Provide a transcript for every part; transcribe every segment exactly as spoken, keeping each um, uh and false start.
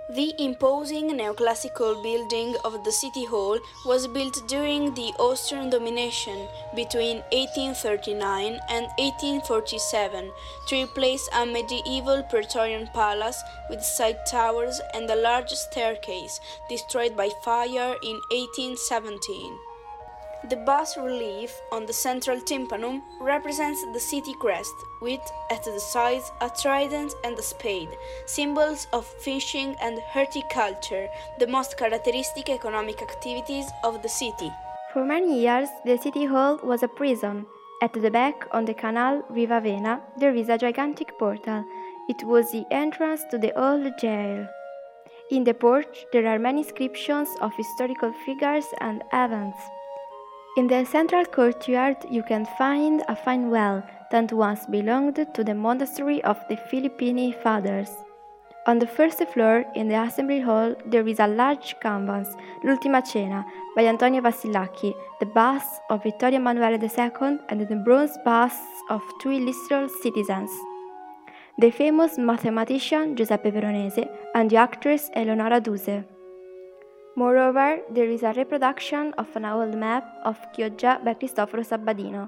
The imposing neoclassical building of the City Hall was built during the Austrian domination between eighteen thirty-nine and eighteen forty-seven to replace a medieval Praetorian palace with side towers and a large staircase destroyed by fire in eighteen seventeen. The bas relief on the central tympanum represents the city crest, with, at the sides, a trident and a spade, symbols of fishing and horticulture, the most characteristic economic activities of the city. For many years, the city hall was a prison. At the back, on the canal Riva Vena, there is a gigantic portal. It was the entrance to the old jail. In the porch, there are many inscriptions of historical figures and events. In the central courtyard you can find a fine well that once belonged to the monastery of the Filippini Fathers. On the first floor, in the assembly hall, there is a large canvas, L'Ultima Cena, by Antonio Vasilacchi, the busts of Vittorio Emanuele the Second and the bronze busts of two illustrious citizens, the famous mathematician Giuseppe Veronese and the actress Eleonora Duse. Moreover, there is a reproduction of an old map of Chioggia by Cristoforo Sabbadino.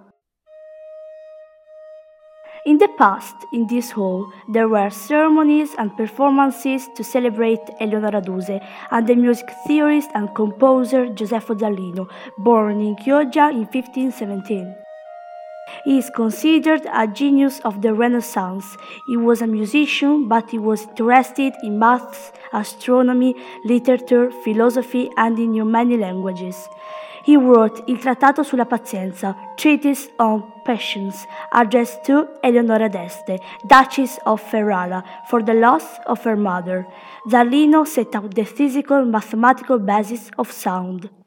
In the past, in this hall, there were ceremonies and performances to celebrate Eleonora Duse and the music theorist and composer Josefo Zallino, born in Chioggia in fifteen seventeen. He is considered a genius of the Renaissance. He was a musician, but he was interested in maths, astronomy, literature, philosophy, and in many languages. He wrote Il Trattato sulla Pazienza, treatise on patience, addressed to Eleonora d'Este, Duchess of Ferrara, for the loss of her mother. Zallino set out the physical mathematical basis of sound.